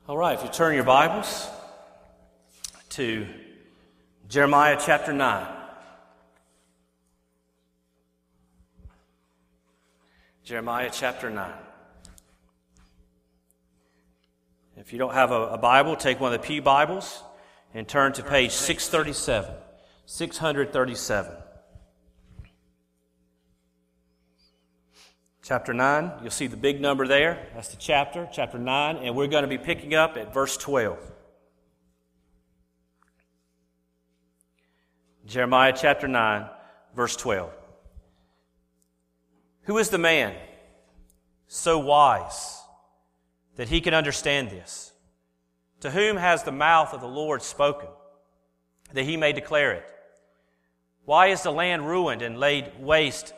All right, if you turn your Bibles to Jeremiah chapter 9. Jeremiah chapter 9. If you don't have a Bible, take one of the Pew Bibles and turn to page 637. 637. Chapter 9, you'll see the big number there. That's the chapter 9, and we're going to be picking up at verse 12. Jeremiah chapter 9, verse 12. Who is the man so wise that he can understand this? To whom has the mouth of the Lord spoken, that he may declare it? Why is the land ruined and laid waste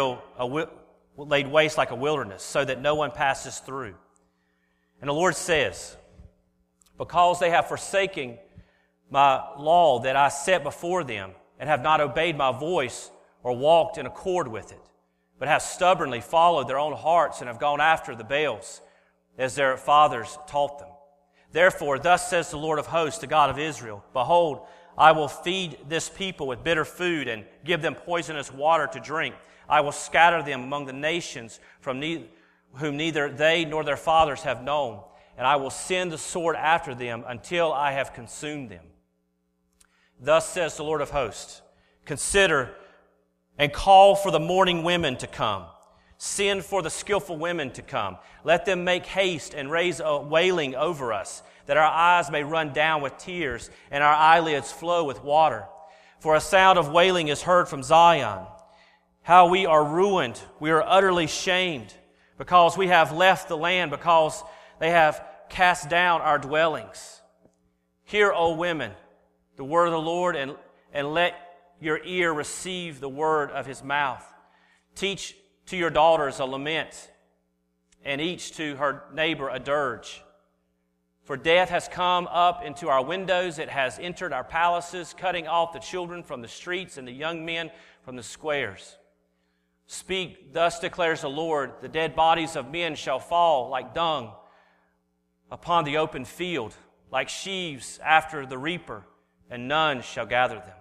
like a wilderness, so that no one passes through? And the Lord says, because they have forsaken my law that I set before them, and have not obeyed my voice or walked in accord with it, but have stubbornly followed their own hearts and have gone after the Baals, as their fathers taught them. Therefore, thus says the Lord of hosts, the God of Israel, behold, I will feed this people with bitter food and give them poisonous water to drink. I will scatter them among the nations from whom neither they nor their fathers have known, and I will send the sword after them until I have consumed them. Thus says the Lord of hosts, consider and call for the mourning women to come. Send for the skillful women to come. Let them make haste and raise a wailing over us, that our eyes may run down with tears and our eyelids flow with water. For a sound of wailing is heard from Zion. How we are ruined, we are utterly shamed, because we have left the land, because they have cast down our dwellings. Hear, O women, the word of the Lord, and let your ear receive the word of his mouth. Teach to your daughters a lament, and each to her neighbor a dirge. For death has come up into our windows, it has entered our palaces, cutting off the children from the streets and the young men from the squares. Speak, thus declares the Lord, the dead bodies of men shall fall like dung upon the open field, like sheaves after the reaper, and none shall gather them.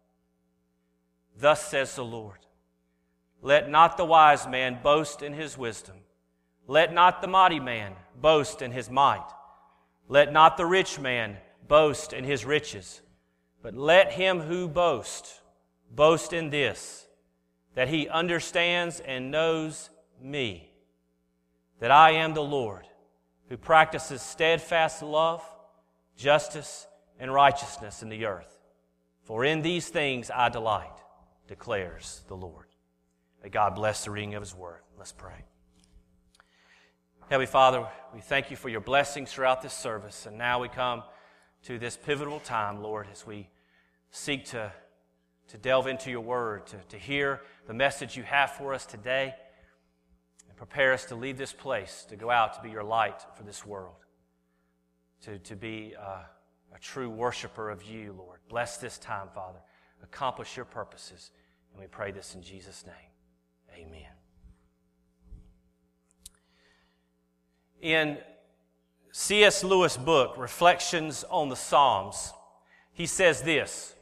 Thus says the Lord, let not the wise man boast in his wisdom. Let not the mighty man boast in his might. Let not the rich man boast in his riches. But let him who boasts boast in this, that he understands and knows me, that I am the Lord, who practices steadfast love, justice, and righteousness in the earth. For in these things I delight, declares the Lord. May God bless the reading of his word. Let's pray. Heavenly Father, we thank you for your blessings throughout this service, and now we come to this pivotal time, Lord, as we seek to delve into your word, to hear the message you have for us today, and prepare us to leave this place, to go out to be your light for this world, to be a true worshiper of you, Lord. Bless this time, Father. Accomplish your purposes, and we pray this in Jesus' name. Amen. In C.S. Lewis' book, Reflections on the Psalms, he says this: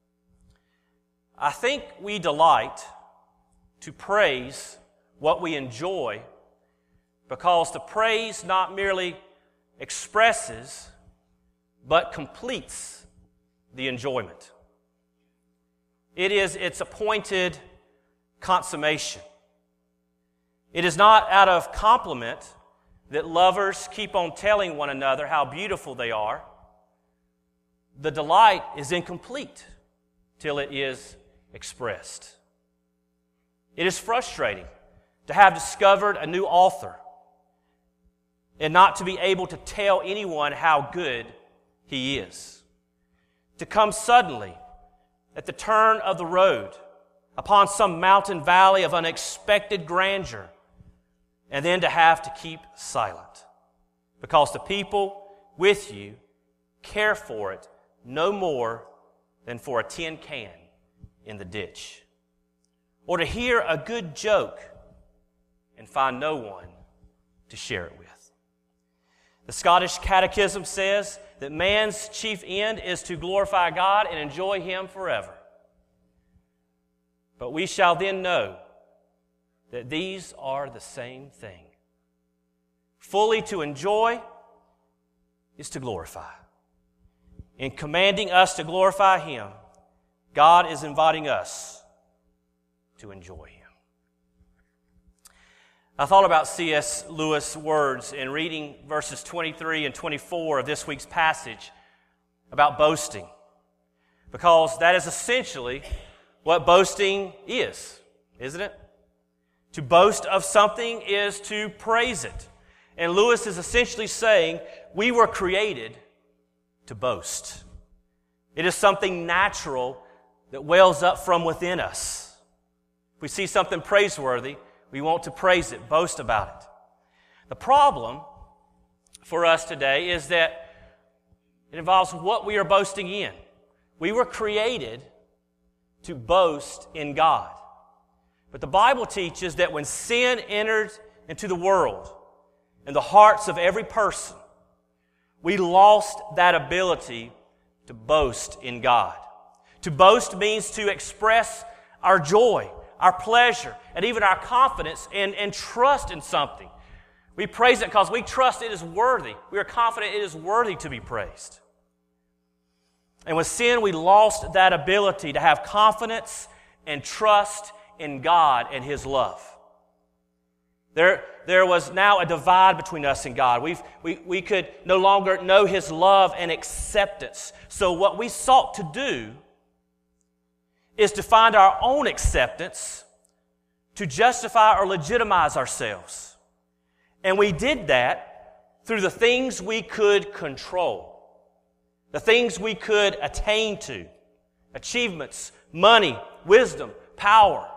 I think we delight to praise what we enjoy because the praise not merely expresses but completes the enjoyment. It is its appointed consummation. It is not out of compliment that lovers keep on telling one another how beautiful they are. The delight is incomplete till it is expressed. It is frustrating to have discovered a new author and not to be able to tell anyone how good he is. To come suddenly at the turn of the road upon some mountain valley of unexpected grandeur, and then to have to keep silent because the people with you care for it no more than for a tin can in the ditch. Or to hear a good joke and find no one to share it with. The Scottish Catechism says that man's chief end is to glorify God and enjoy Him forever. But we shall then know that these are the same thing. Fully to enjoy is to glorify. In commanding us to glorify Him, God is inviting us to enjoy Him. I thought about C.S. Lewis' words in reading verses 23 and 24 of this week's passage about boasting, because that is essentially what boasting is, isn't it? To boast of something is to praise it. And Lewis is essentially saying we were created to boast. It is something natural that wells up from within us. If we see something praiseworthy, we want to praise it, boast about it. The problem for us today is that it involves what we are boasting in. We were created to boast in God. But the Bible teaches that when sin entered into the world and the hearts of every person, we lost that ability to boast in God. To boast means to express our joy, our pleasure, and even our confidence and trust in something. We praise it because we trust it is worthy. We are confident it is worthy to be praised. And with sin, we lost that ability to have confidence and trust in God and His love. There was now a divide between us and God. We could no longer know His love and acceptance. So what we sought to do is to find our own acceptance, to justify or legitimize ourselves. And we did that through the things we could control, the things we could attain to, achievements, money, wisdom, power.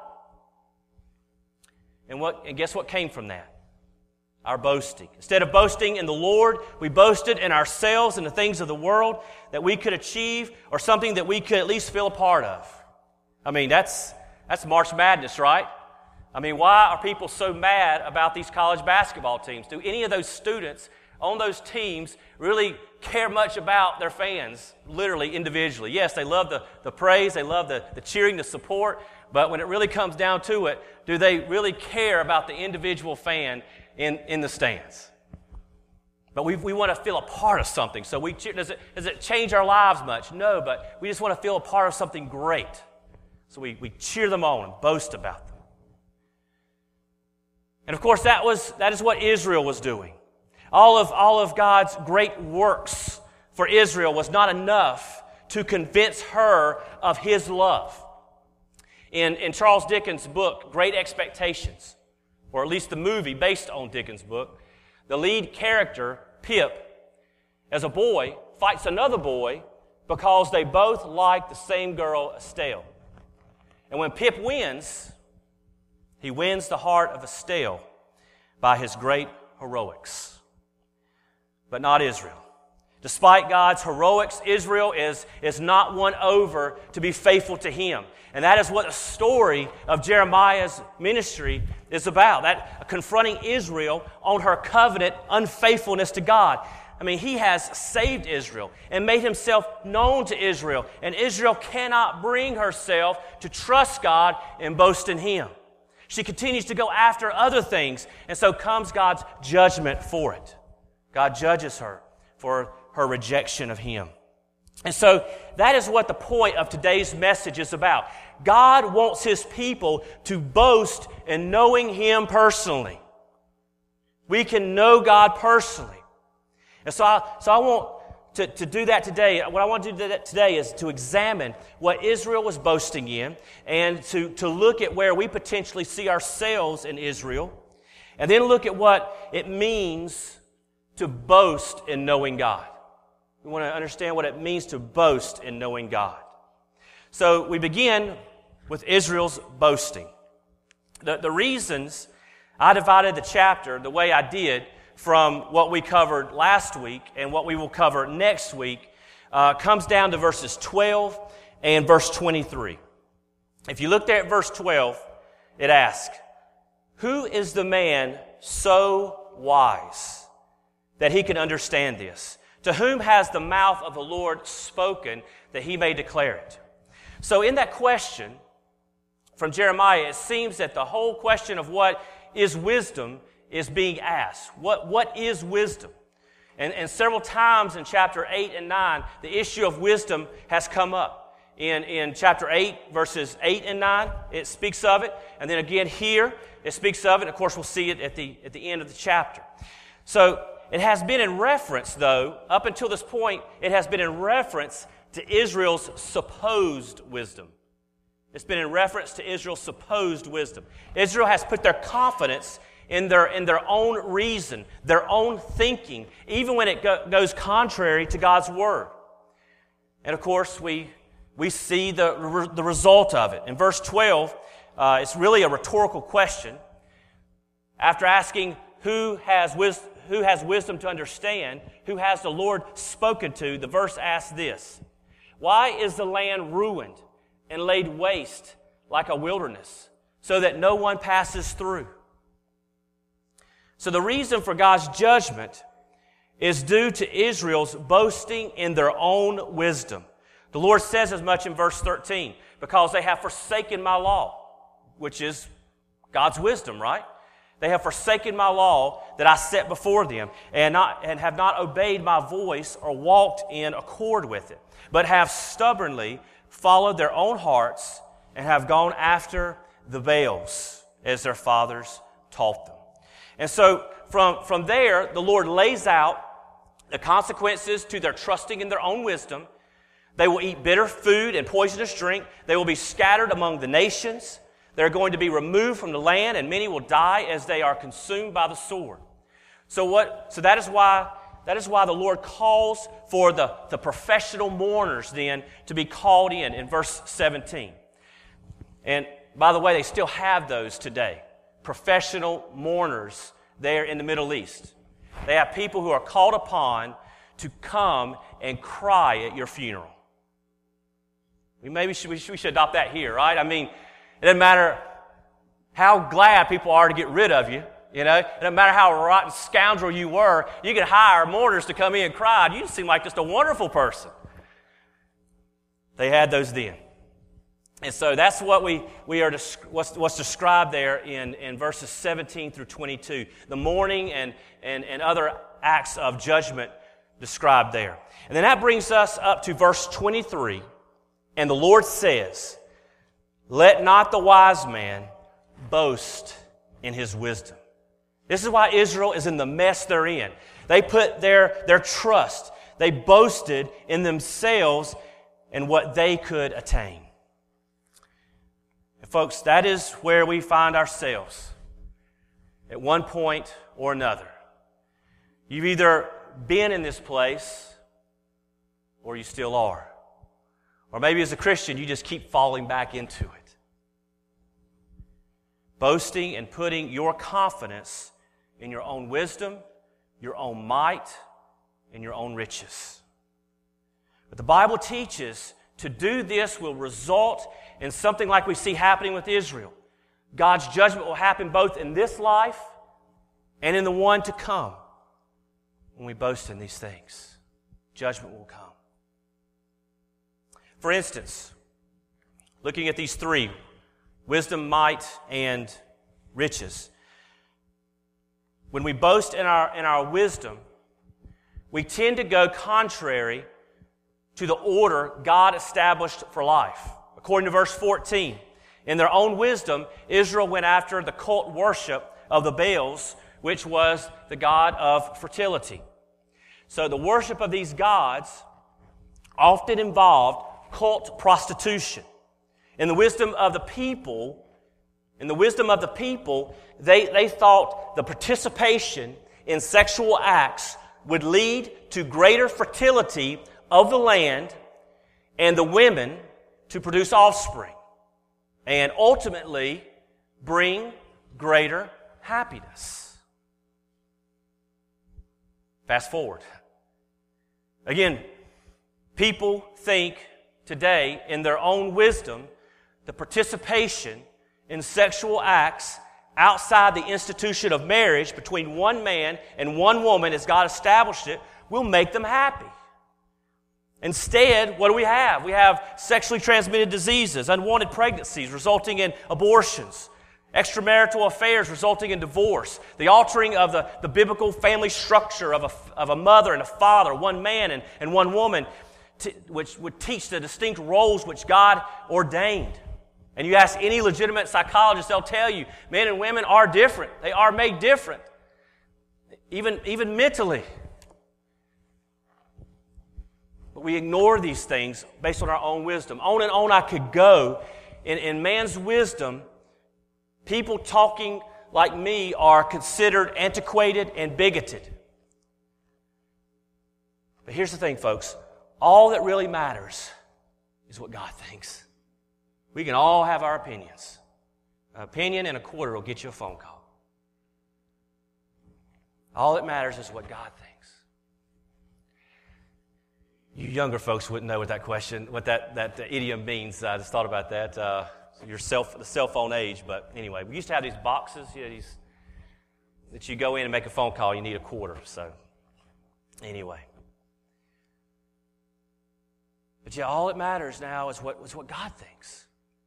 And guess what came from that? Our boasting. Instead of boasting in the Lord, we boasted in ourselves and the things of the world that we could achieve or something that we could at least feel a part of. I mean, that's March Madness, right? I mean, why are people so mad about these college basketball teams? Do any of those students on those teams really care much about their fans, literally, individually? Yes, they love the praise, they love the cheering, the support, but when it really comes down to it, do they really care about the individual fan in the stands? But we want to feel a part of something, so we cheer. Does it change our lives much? No, but we just want to feel a part of something great. So we cheer them on and boast about them. And of course, that is what Israel was doing. All of God's great works for Israel was not enough to convince her of His love. In Charles Dickens' book, Great Expectations, or at least the movie based on Dickens' book, the lead character, Pip, as a boy, fights another boy because they both like the same girl, Estelle. And when Pip wins, he wins the heart of Estelle by his great heroics. But not Israel. Despite God's heroics, Israel is not won over to be faithful to Him. And that is what the story of Jeremiah's ministry is about. That confronting Israel on her covenant unfaithfulness to God. I mean, He has saved Israel and made Himself known to Israel. And Israel cannot bring herself to trust God and boast in Him. She continues to go after other things. And so comes God's judgment for it. God judges her for her rejection of Him. And so that is what the point of today's message is about. God wants His people to boast in knowing Him personally. We can know God personally. And so I want to do that today. What I want to do today is to examine what Israel was boasting in and to look at where we potentially see ourselves in Israel, and then look at what it means to boast in knowing God. We want to understand what it means to boast in knowing God. So we begin with Israel's boasting. The reasons I divided the chapter the way I did from what we covered last week and what we will cover next week comes down to verses 12 and verse 23. If you look there at verse 12, it asks, "Who is the man so wise that he can understand this? To whom has the mouth of the Lord spoken that he may declare it? So in that question from Jeremiah, it seems that the whole question of what is wisdom is being asked. What is wisdom? And several times in chapter 8 and 9, the issue of wisdom has come up. In chapter 8, verses 8 and 9, it speaks of it. And then again here, it speaks of it. Of course, we'll see it at the end of the chapter. So it has been in reference, though, up until this point, it has been in reference to Israel's supposed wisdom. It's been in reference to Israel's supposed wisdom. Israel has put their confidence in their own reason, their own thinking, even when it goes contrary to God's Word. And of course, we see the result of it. In verse 12, it's really a rhetorical question. After asking who has wisdom to understand, who has the Lord spoken to, the verse asks this: why is the land ruined and laid waste like a wilderness, so that no one passes through? So the reason for God's judgment is due to Israel's boasting in their own wisdom. The Lord says as much in verse 13, because they have forsaken my law, which is God's wisdom, right? They have forsaken my law that I set before them, and have not obeyed my voice or walked in accord with it, but have stubbornly followed their own hearts and have gone after the Baals as their fathers taught them. And so from there, the Lord lays out the consequences to their trusting in their own wisdom. They will eat bitter food and poisonous drink. They will be scattered among the nations. They're going to be removed from the land, and many will die as they are consumed by the sword. So that is why the Lord calls for the professional mourners then to be called in verse 17. And by the way, they still have those today. Professional mourners there in the Middle East. They have people who are called upon to come and cry at your funeral. Maybe we should adopt that here, right? I mean, it doesn't matter how glad people are to get rid of you. You know, it doesn't matter how rotten scoundrel you were. You could hire mourners to come in and cry. You seem like just a wonderful person. They had those then. And so that's what what's described there in verses 17 through 22. The mourning and other acts of judgment described there. And then that brings us up to verse 23. And the Lord says, let not the wise man boast in his wisdom. This is why Israel is in the mess they're in. They put their trust, they boasted in themselves and what they could attain. And folks, that is where we find ourselves at one point or another. You've either been in this place or you still are. Or maybe as a Christian, you just keep falling back into it. Boasting and putting your confidence in your own wisdom, your own might, and your own riches. But the Bible teaches to do this will result in something like we see happening with Israel. God's judgment will happen both in this life and in the one to come. When we boast in these things, judgment will come. For instance, looking at these three, wisdom, might, and riches. When we boast in our wisdom, we tend to go contrary to the order God established for life. According to verse 14, in their own wisdom, Israel went after the cult worship of the Baals, which was the god of fertility. So the worship of these gods often involved cult prostitution. In the wisdom of the people, they thought the participation in sexual acts would lead to greater fertility of the land and the women to produce offspring and ultimately bring greater happiness. Fast forward. Again, people think today in their own wisdom the participation in sexual acts outside the institution of marriage between one man and one woman as God established it will make them happy. Instead, what do we have? We have sexually transmitted diseases, unwanted pregnancies resulting in abortions, extramarital affairs resulting in divorce, the altering of the biblical family structure of a mother and a father, one man and one woman, which would teach the distinct roles which God ordained. And you ask any legitimate psychologist, they'll tell you men and women are different. They are made different, even mentally. But we ignore these things based on our own wisdom. On and on I could go. In man's wisdom, people talking like me are considered antiquated and bigoted. But here's the thing, folks. All that really matters is what God thinks. We can all have our opinions. An opinion and a quarter will get you a phone call. All that matters is what God thinks. You younger folks wouldn't know what that idiom means. I just thought about that. The cell phone age. But anyway, we used to have these boxes, that you go in and make a phone call. You need a quarter. So anyway. But all that matters now is what God thinks.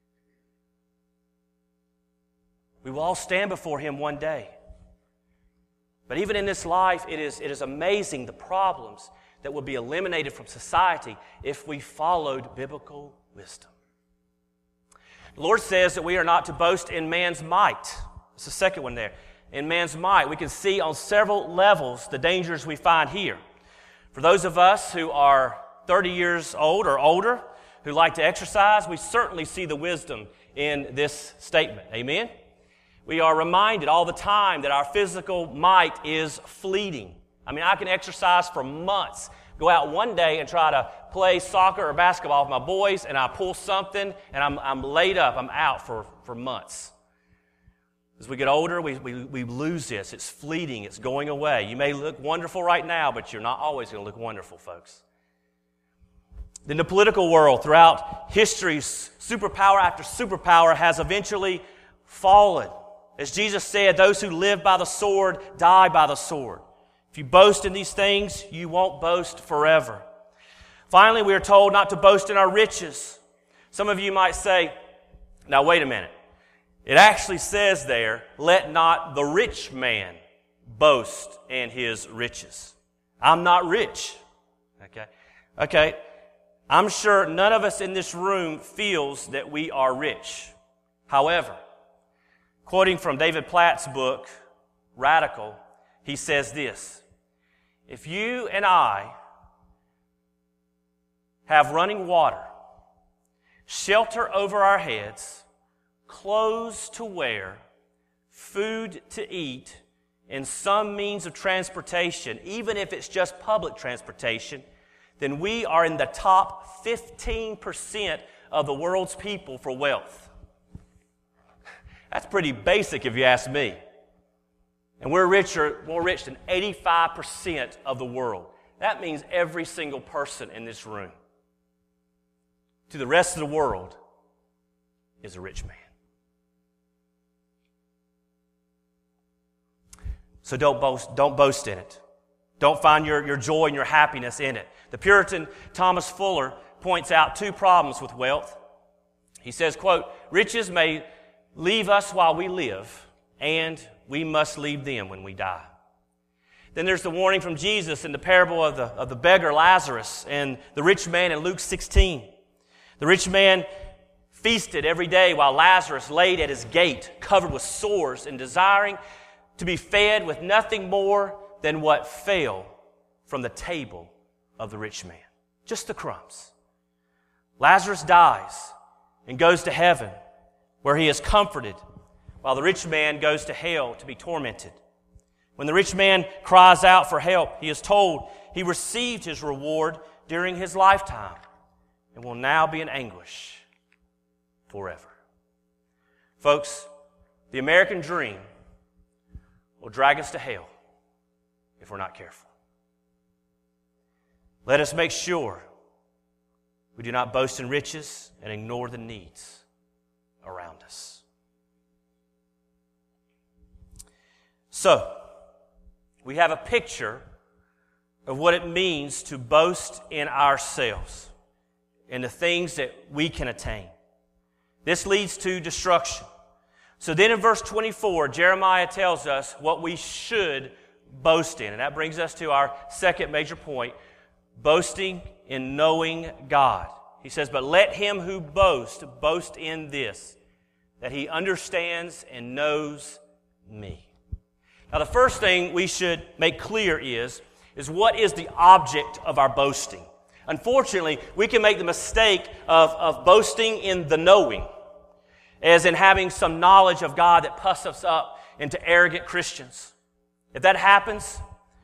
We will all stand before Him one day. But even in this life, it is amazing the problems that will be eliminated from society if we followed biblical wisdom. The Lord says that we are not to boast in man's might. That's the second one there. In man's might, we can see on several levels the dangers we find here. For those of us who are 30 years old or older, who like to exercise, we certainly see the wisdom in this statement. Amen? We are reminded all the time that our physical might is fleeting. I mean, I can exercise for months, go out one day and try to play soccer or basketball with my boys, and I pull something, and I'm laid up. I'm out for months. As we get older, we lose this. It's fleeting. It's going away. You may look wonderful right now, but you're not always going to look wonderful, folks. In the political world, throughout history, superpower after superpower has eventually fallen. As Jesus said, those who live by the sword die by the sword. If you boast in these things, you won't boast forever. Finally, we are told not to boast in our riches. Some of you might say, now wait a minute. It actually says there, let not the rich man boast in his riches. I'm not rich. Okay. I'm sure none of us in this room feels that we are rich. However, quoting from David Platt's book, Radical, he says this: if you and I have running water, shelter over our heads, clothes to wear, food to eat, and some means of transportation, even if it's just public transportation, then we are in the top 15% of the world's people for wealth. That's pretty basic if you ask me. And we're more rich than 85% of the world. That means every single person in this room, to the rest of the world, is a rich man. So don't boast in it. Don't find your joy and your happiness in it. The Puritan Thomas Fuller points out two problems with wealth. He says, quote, riches may leave us while we live, and we must leave them when we die. Then there's the warning from Jesus in the parable of the beggar Lazarus and the rich man in Luke 16. The rich man feasted every day while Lazarus laid at his gate, covered with sores and desiring to be fed with nothing more than what fell from the table of the rich man. Just the crumbs. Lazarus dies and goes to heaven, where he is comforted, while the rich man goes to hell to be tormented. When the rich man cries out for help, he is told he received his reward during his lifetime and will now be in anguish forever. Folks, the American dream will drag us to hell if we're not careful. Let us make sure we do not boast in riches and ignore the needs around us. So, we have a picture of what it means to boast in ourselves and the things that we can attain. This leads to destruction. So then in verse 24, Jeremiah tells us what we should boast in. And that brings us to our second major point, boasting in knowing God. He says, but let him who boast, boast in this, that he understands and knows me. Now the first thing we should make clear is what is the object of our boasting. Unfortunately, we can make the mistake of boasting in the knowing, as in having some knowledge of God that puffs us up into arrogant Christians. If that happens,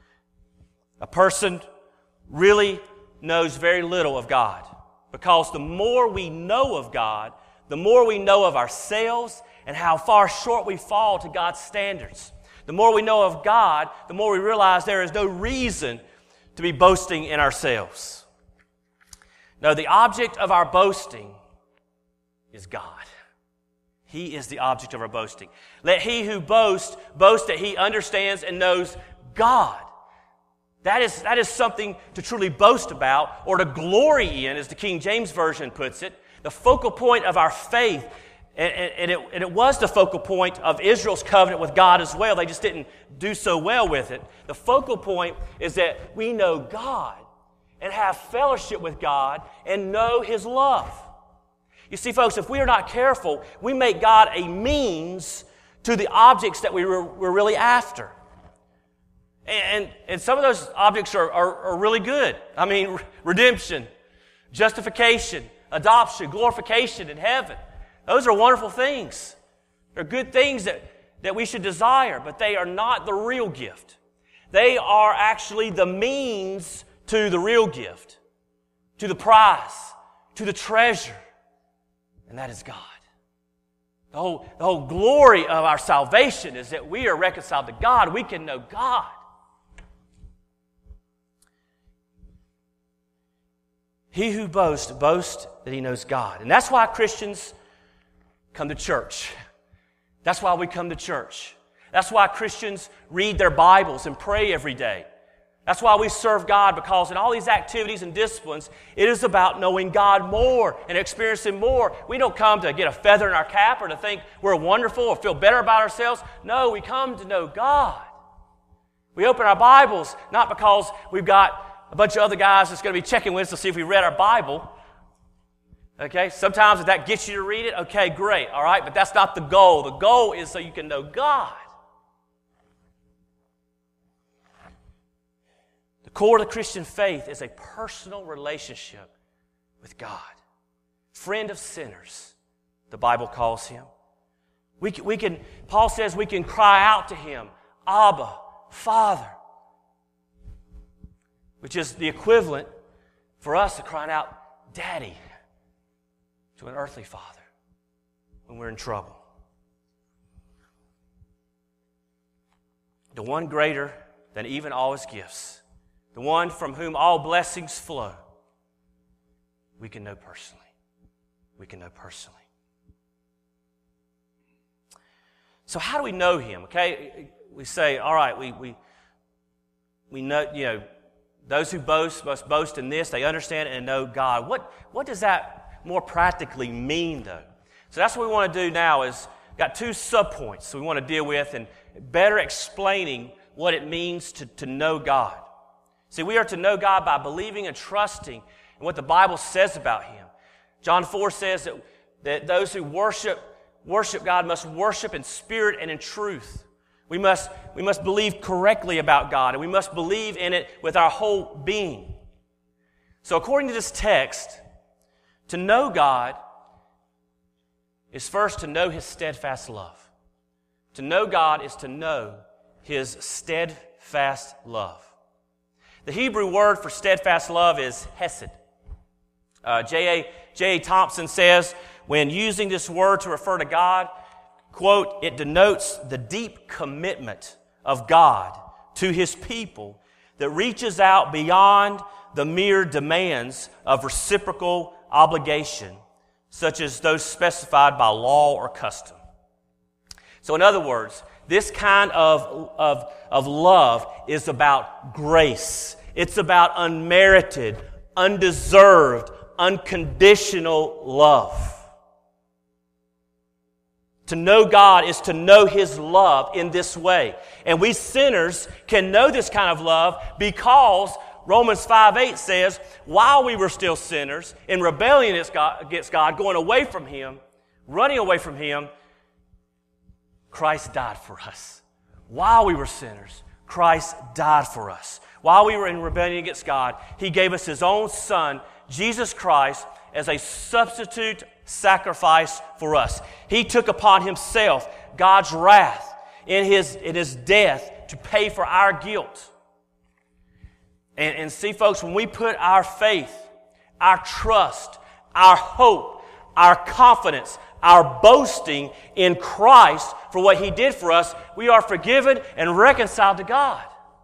a person really knows very little of God, because the more we know of God, the more we know of ourselves and how far short we fall to God's standards. The more we know of God, the more we realize there is no reason to be boasting in ourselves. No, the object of our boasting is God. He is the object of our boasting. Let he who boasts, boast that he understands and knows God. That is something to truly boast about, or to glory in, as the King James Version puts it. The focal point of our faith, and it was the focal point of Israel's covenant with God as well. They just didn't do so well with it. The focal point is that we know God and have fellowship with God and know His love. You see, folks, if we are not careful, we make God a means to the objects that we're really after. And some of those objects are really good. I mean, redemption, justification, adoption, glorification in heaven. Those are wonderful things. They're good things that we should desire, but they are not the real gift. They are actually the means to the real gift, to the prize, to the treasure, and that is God. The whole glory of our salvation is that we are reconciled to God. We can know God. He who boasts that he knows God. And that's why Christians come to church. That's why we come to church. That's why Christians read their Bibles and pray every day. That's why we serve God, because in all these activities and disciplines, it is about knowing God more and experiencing more. We don't come to get a feather in our cap or to think we're wonderful or feel better about ourselves. No, we come to know God. We open our Bibles not because we've got a bunch of other guys that's going to be checking with us to see if we read our Bible. Okay, sometimes if that gets you to read it, okay, great, all right, but that's not the goal. The goal is so you can know God. The core of the Christian faith is a personal relationship with God. Friend of sinners, the Bible calls Him. Paul says we can cry out to Him, Abba, Father, which is the equivalent for us to crying out, Daddy, to an earthly father when we're in trouble. The one greater than even all His gifts, the one from whom all blessings flow, we can know personally. We can know personally. So how do we know Him? Okay, we say, all right, we know, those who boast must boast in this. They understand and know God. What does that more practically mean, though? So that's what we want to do now is got two subpoints we want to deal with and better explaining what it means to know God. See, we are to know God by believing and trusting in what the Bible says about Him. John 4 says that those who worship God must worship in spirit and in truth. We must believe correctly about God, and we must believe in it with our whole being. So according to this text, to know God is first to know His steadfast love. To know God is to know His steadfast love. The Hebrew word for steadfast love is hesed. J.A. Thompson says, when using this word to refer to God, quote, it denotes the deep commitment of God to His people that reaches out beyond the mere demands of reciprocal obligation, such as those specified by law or custom. So in other words, this kind of love is about grace. It's about unmerited, undeserved, unconditional love. To know God is to know His love in this way. And we sinners can know this kind of love because Romans 5:8 says, while we were still sinners, in rebellion against God, going away from Him, running away from Him, Christ died for us. While we were sinners, Christ died for us. While we were in rebellion against God, He gave us His own Son, Jesus Christ, as a substitute sacrifice for us. He took upon Himself God's wrath in His death to pay for our guilt. And see, folks, when we put our faith, our trust, our hope, our confidence, our boasting in Christ for what He did for us, we are forgiven and reconciled to God.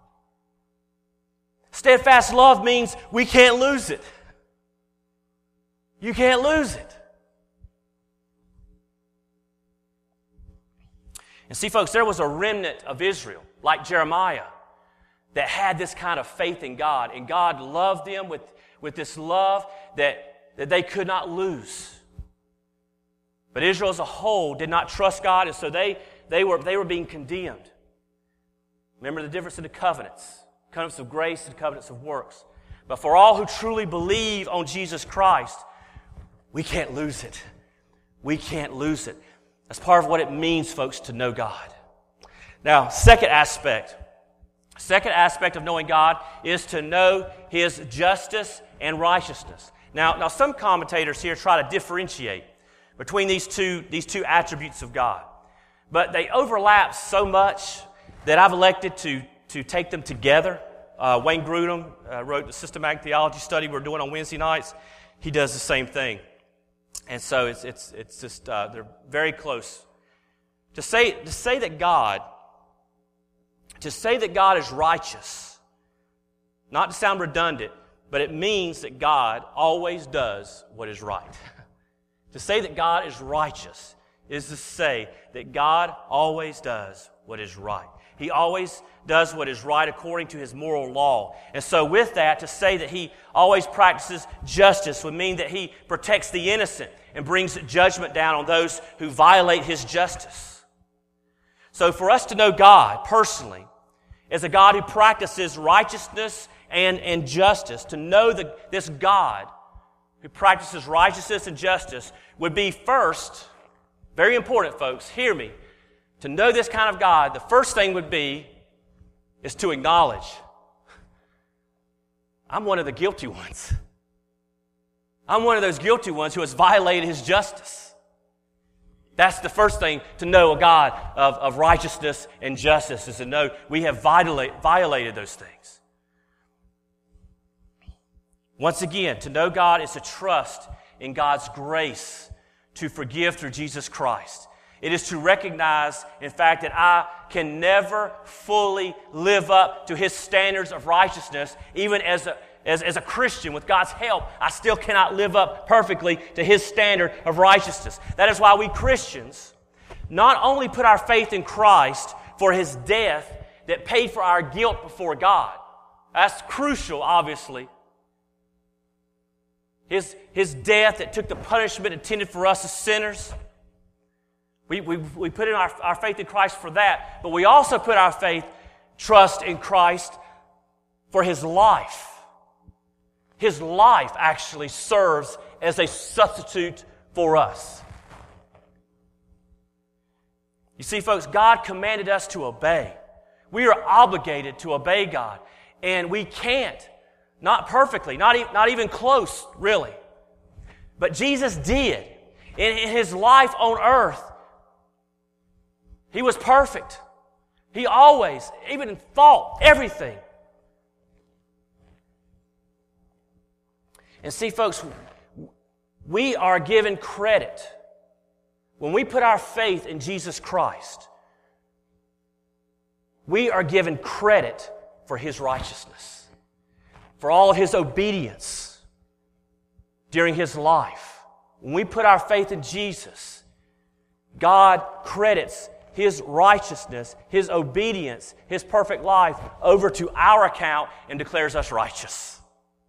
Steadfast love means we can't lose it. You can't lose it. And see, folks, there was a remnant of Israel, like Jeremiah, that had this kind of faith in God. And God loved them with this love that they could not lose. But Israel as a whole did not trust God, and so they were being condemned. Remember the difference in the covenants. Covenants of grace and covenants of works. But for all who truly believe on Jesus Christ, we can't lose it. We can't lose it. That's part of what it means, folks, to know God. Now, second aspect of knowing God is to know His justice and righteousness. Now some commentators here try to differentiate between these two attributes of God. But they overlap so much that I've elected to take them together. Wayne Grudem wrote the systematic theology study we're doing on Wednesday nights. He does the same thing. And so it's just they're very close. To say that God is righteous, not to sound redundant, but it means that God always does what is right. To say that God is righteous is to say that God always does what is right. He always does what is right according to His moral law. And so with that, to say that He always practices justice would mean that He protects the innocent and brings judgment down on those who violate His justice. So for us to know God personally as a God who practices righteousness and justice, to know this God who practices righteousness and justice would be first, very important, folks, hear me, to know this kind of God, the first thing would be is to acknowledge, I'm one of the guilty ones. I'm one of those guilty ones who has violated His justice. That's the first thing to know a God of righteousness and justice, is to know we have violated those things. Once again, to know God is to trust in God's grace to forgive through Jesus Christ. It is to recognize, in fact, that I can never fully live up to His standards of righteousness. Even as a Christian, with God's help, I still cannot live up perfectly to His standard of righteousness. That is why we Christians not only put our faith in Christ for His death that paid for our guilt before God. That's crucial, obviously. His death that took the punishment intended for us as sinners. We put in our faith in Christ for that, but we also put our trust in Christ for His life. His life actually serves as a substitute for us. You see, folks, God commanded us to obey. We are obligated to obey God, and we can't. Not perfectly, not even close, really. But Jesus did. In His life on earth, He was perfect. He always, even in thought, everything. And see, folks, we are given credit when we put our faith in Jesus Christ. We are given credit for His righteousness, for all of His obedience during His life. When we put our faith in Jesus, God credits His righteousness, His obedience, His perfect life over to our account and declares us righteous.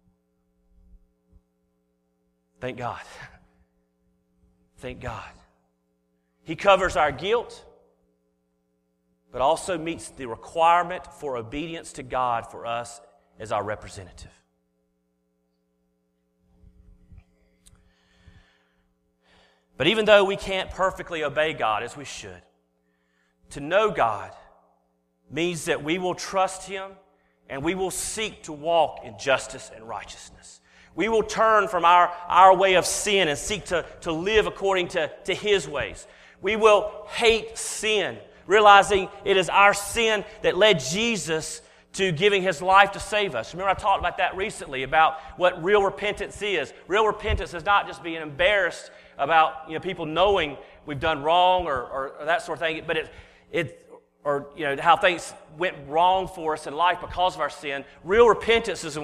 Thank God. Thank God. He covers our guilt, but also meets the requirement for obedience to God for us as our representative. But even though we can't perfectly obey God as we should, to know God means that we will trust Him and we will seek to walk in justice and righteousness. We will turn from our way of sin and seek to live according to His ways. We will hate sin, realizing it is our sin that led Jesus to giving His life to save us. Remember, I talked about that recently, about what real repentance is. Real repentance is not just being embarrassed about people knowing we've done wrong or that sort of thing, but how things went wrong for us in life because of our sin. Real repentance is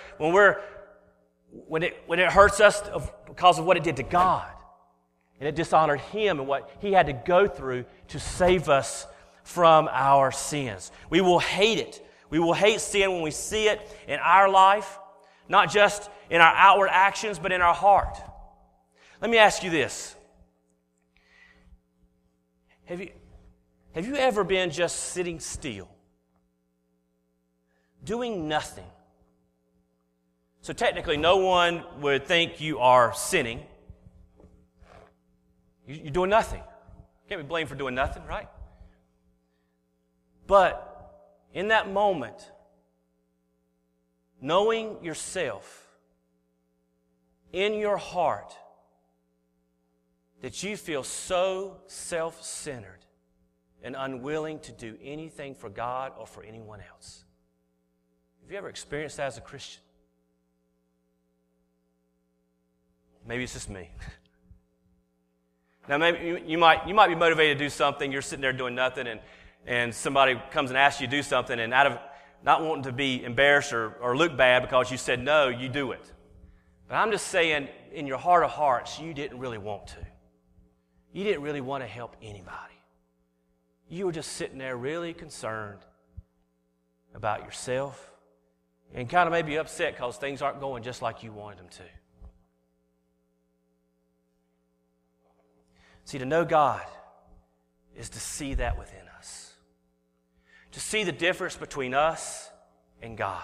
when it hurts us because of what it did to God, and it dishonored Him and what He had to go through to save us from our sins. We will hate it. We will hate sin when we see it in our life, not just in our outward actions, but in our heart. Let me ask you this. Have you ever been just sitting still, doing nothing? So technically, no one would think you are sinning. You're doing nothing. Can't be blamed for doing nothing, right? But in that moment, knowing yourself in your heart that you feel so self-centered and unwilling to do anything for God or for anyone else. Have you ever experienced that as a Christian? Maybe it's just me. Now, maybe you might be motivated to do something. You're sitting there doing nothing, and somebody comes and asks you to do something, and out of not wanting to be embarrassed or look bad because you said no, you do it. But I'm just saying, in your heart of hearts, you didn't really want to. You didn't really want to help anybody. You were just sitting there really concerned about yourself and kind of maybe upset because things aren't going just like you wanted them to. See, to know God is to see that within us. To see the difference between us and God.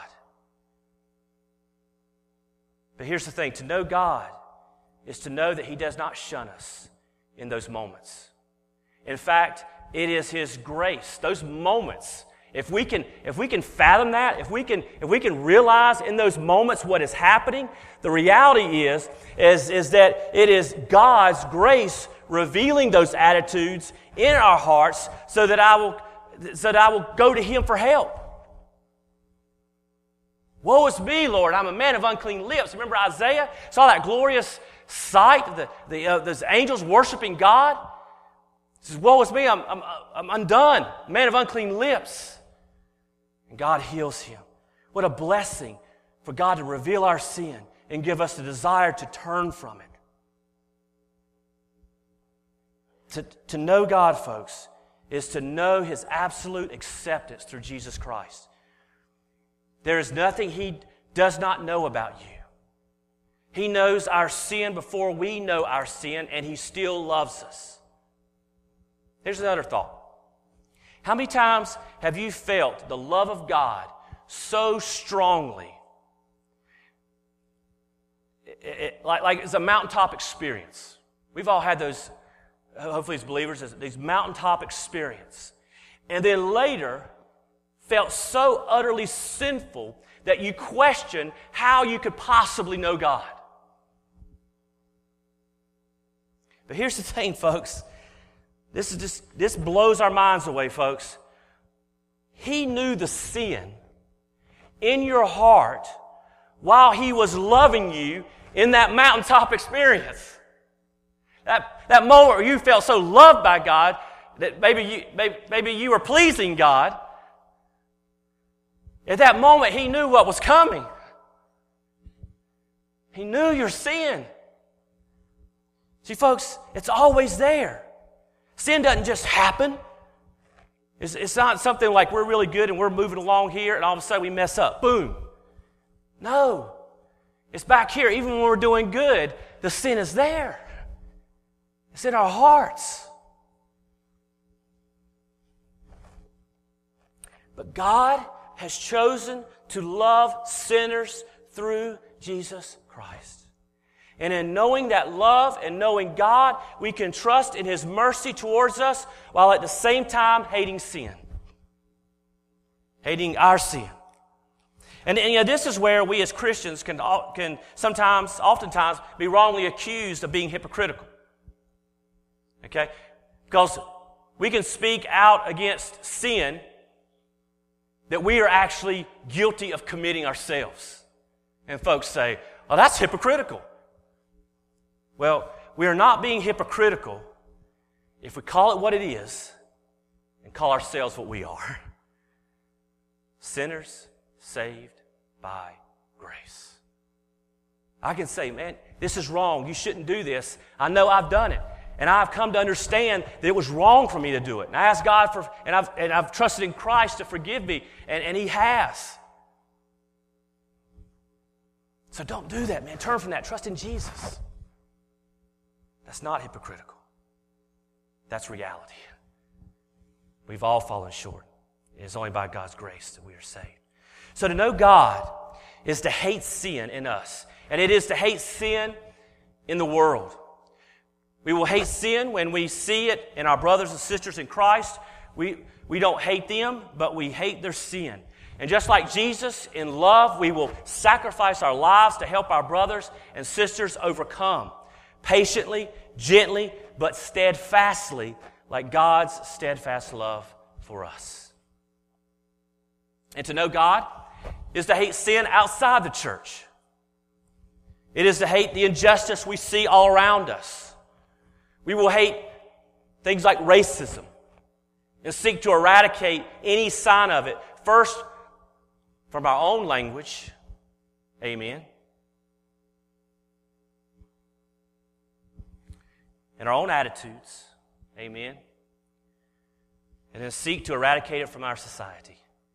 But here's the thing, to know God is to know that He does not shun us in those moments. In fact, it is His grace, those moments. If we can fathom that, if we can realize in those moments what is happening, the reality is that it is God's grace revealing those attitudes in our hearts so that I will go to Him for help. Woe is me, Lord, I'm a man of unclean lips. Remember Isaiah? Saw that glorious sight, those angels worshiping God. He says, woe is me, I'm undone, man of unclean lips. And God heals him. What a blessing for God to reveal our sin and give us the desire to turn from it. To know God, folks, is to know His absolute acceptance through Jesus Christ. There is nothing He does not know about you. He knows our sin before we know our sin, and He still loves us. Here's another thought. How many times have you felt the love of God so strongly? Like it's a mountaintop experience. We've all had those, hopefully as believers, these mountaintop experience. And then later, felt so utterly sinful that you question how you could possibly know God. But here's the thing, folks. This blows our minds away, folks. He knew the sin in your heart while He was loving you in that mountaintop experience. That moment where you felt so loved by God that maybe you were pleasing God. At that moment, He knew what was coming. He knew your sin. See, folks, it's always there. Sin doesn't just happen. It's not something like we're really good and we're moving along here and all of a sudden we mess up. Boom. No. It's back here. Even when we're doing good, the sin is there. It's in our hearts. But God has chosen to love sinners through Jesus Christ. And in knowing that love and knowing God, we can trust in His mercy towards us while at the same time hating sin. Hating our sin. And this is where we as Christians can oftentimes be wrongly accused of being hypocritical. Okay? Because we can speak out against sin that we are actually guilty of committing ourselves. And folks say, well, that's hypocritical. Well, we are not being hypocritical if we call it what it is and call ourselves what we are. Sinners saved by grace. I can say, man, this is wrong. You shouldn't do this. I know I've done it. And I've come to understand that it was wrong for me to do it. And I asked God and I've trusted in Christ to forgive me. And He has. So don't do that, man. Turn from that. Trust in Jesus. That's not hypocritical. That's reality. We've all fallen short. It is only by God's grace that we are saved. So to know God is to hate sin in us. And it is to hate sin in the world. We will hate sin when we see it in our brothers and sisters in Christ. We don't hate them, but we hate their sin. And just like Jesus, in love, we will sacrifice our lives to help our brothers and sisters overcome. Patiently, gently, but steadfastly, like God's steadfast love for us. And to know God is to hate sin outside the church. It is to hate the injustice we see all around us. We will hate things like racism and seek to eradicate any sign of it, first from our own language, amen, and our own attitudes, amen, and then seek to eradicate it from our society.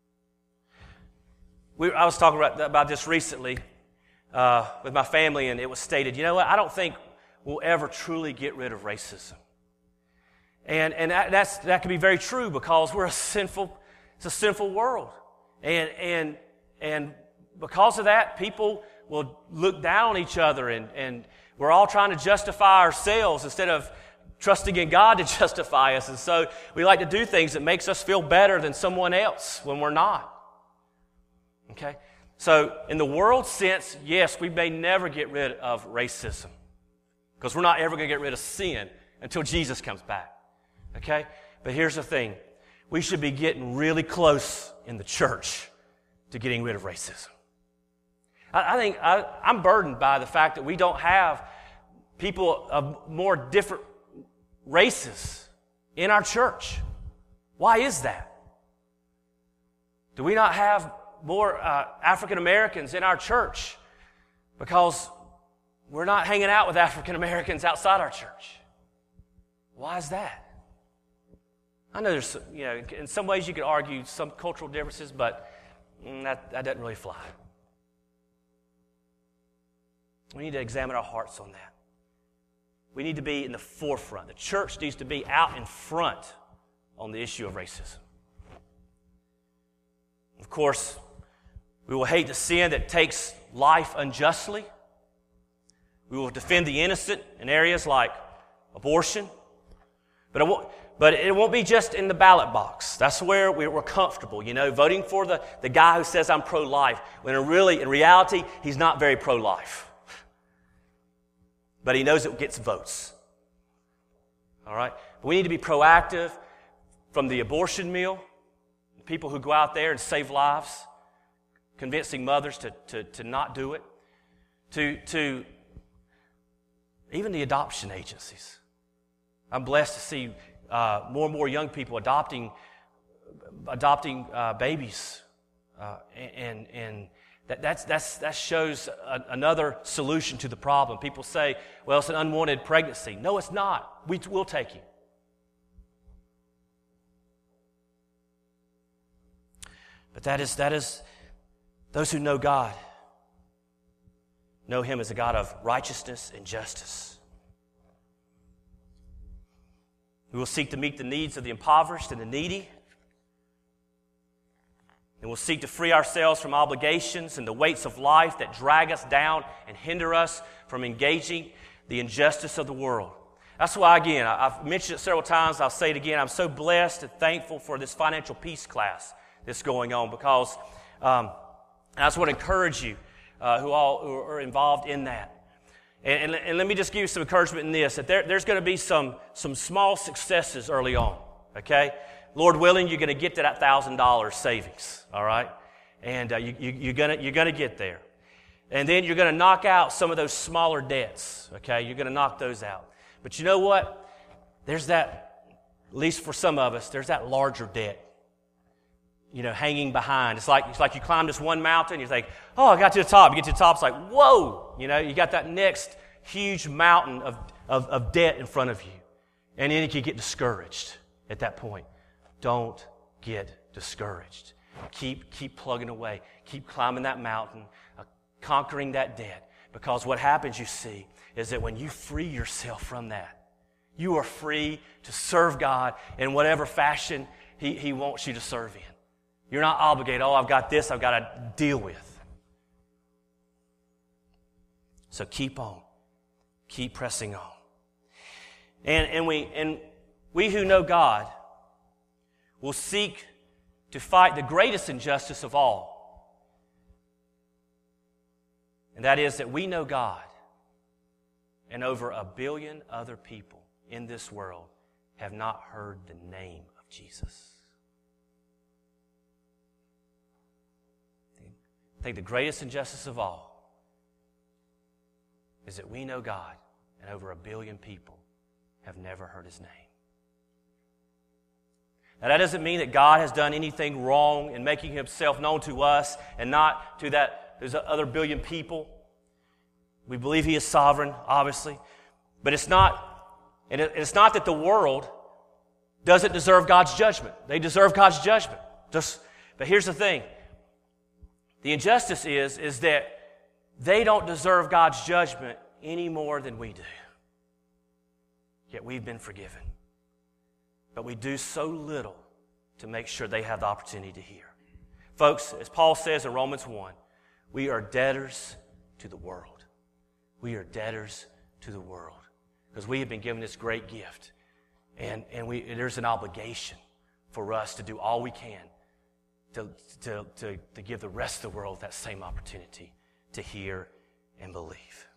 I was talking about this recently with my family, and it was stated, you know what, I don't think we'll ever truly get rid of racism. And that can be very true because it's a sinful world. And because of that, people will look down on each other, and we're all trying to justify ourselves instead of trusting in God to justify us. And so we like to do things that makes us feel better than someone else when we're not. Okay? So in the world sense, yes, we may never get rid of racism because we're not ever going to get rid of sin until Jesus comes back. Okay? But here's the thing. We should be getting really close in the church to getting rid of racism. I think I'm burdened by the fact that we don't have people of more different races in our church. Why is that? Do we not have more African Americans in our church because we're not hanging out with African Americans outside our church? Why is that? I know there's, in some ways you could argue some cultural differences, but that doesn't really fly. We need to examine our hearts on that. We need to be in the forefront. The church needs to be out in front on the issue of racism. Of course, we will hate the sin that takes life unjustly. We will defend the innocent in areas like abortion. But it won't be just in the ballot box. That's where we're comfortable, voting for the guy who says I'm pro-life, when in reality, he's not very pro-life. But he knows it gets votes. All right? But we need to be proactive from the abortion mill, people who go out there and save lives, convincing mothers to not do it, to even the adoption agencies. I'm blessed to see more and more young people adopting babies, and that shows another solution to the problem. People say, "Well, it's an unwanted pregnancy." No, it's not. We'll take him. But that is those who know God know Him as a God of righteousness and justice. We will seek to meet the needs of the impoverished and the needy. And we'll seek to free ourselves from obligations and the weights of life that drag us down and hinder us from engaging the injustice of the world. That's why, again, I've mentioned it several times, I'll say it again, I'm so blessed and thankful for this financial peace class that's going on, because and I just want to encourage you who are involved in that. And let me just give you some encouragement in this, that there's going to be some small successes early on, okay? Lord willing, you're going to get to that $1,000 savings, all right? And you're going to get there. And then you're going to knock out some of those smaller debts, okay? You're going to knock those out. But you know what? There's that, at least for some of us, there's that larger debt, hanging behind. It's like you climb this one mountain, you think, oh, I got to the top. You get to the top, it's like, whoa! You got that next huge mountain of debt in front of you. And then you can get discouraged at that point. Don't get discouraged. Keep plugging away. Keep climbing that mountain, conquering that debt. Because what happens, you see, is that when you free yourself from that, you are free to serve God in whatever fashion He wants you to serve in. You're not obligated, I've got this I've got to deal with. So keep on. Keep pressing on. And we who know God will seek to fight the greatest injustice of all. And that is that we know God, and over 1 billion other people in this world have not heard the name of Jesus. I think the greatest injustice of all is that we know God, and over 1 billion people have never heard His name. Now, that doesn't mean that God has done anything wrong in making Himself known to us and not to those other 1 billion people. We believe He is sovereign, obviously. But it's not that the world doesn't deserve God's judgment. They deserve God's judgment. But here's the thing. The injustice is that they don't deserve God's judgment any more than we do. Yet we've been forgiven. But we do so little to make sure they have the opportunity to hear. Folks, as Paul says in Romans 1, we are debtors to the world. We are debtors to the world because we have been given this great gift. And there's an obligation for us to do all we can to give the rest of the world that same opportunity to hear and believe.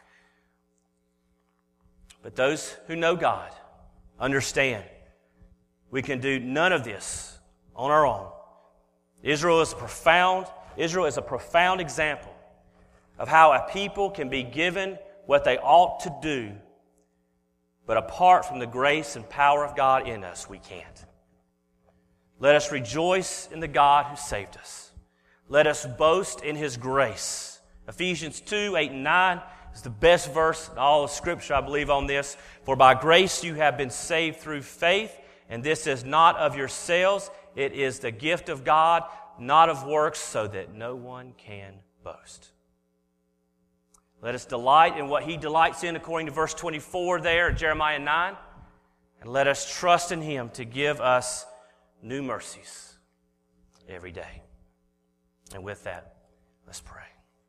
But those who know God understand we can do none of this on our own. Israel is a profound example of how a people can be given what they ought to do, but apart from the grace and power of God in us, we can't. Let us rejoice in the God who saved us. Let us boast in His grace. Ephesians 2, 8 and 9 is the best verse in all of Scripture, I believe, on this. For by grace you have been saved through faith, and this is not of yourselves. It is the gift of God, not of works, so that no one can boast. Let us delight in what He delights in, according to verse 24 there in Jeremiah 9. And let us trust in Him to give us new mercies every day. And with that, let's pray.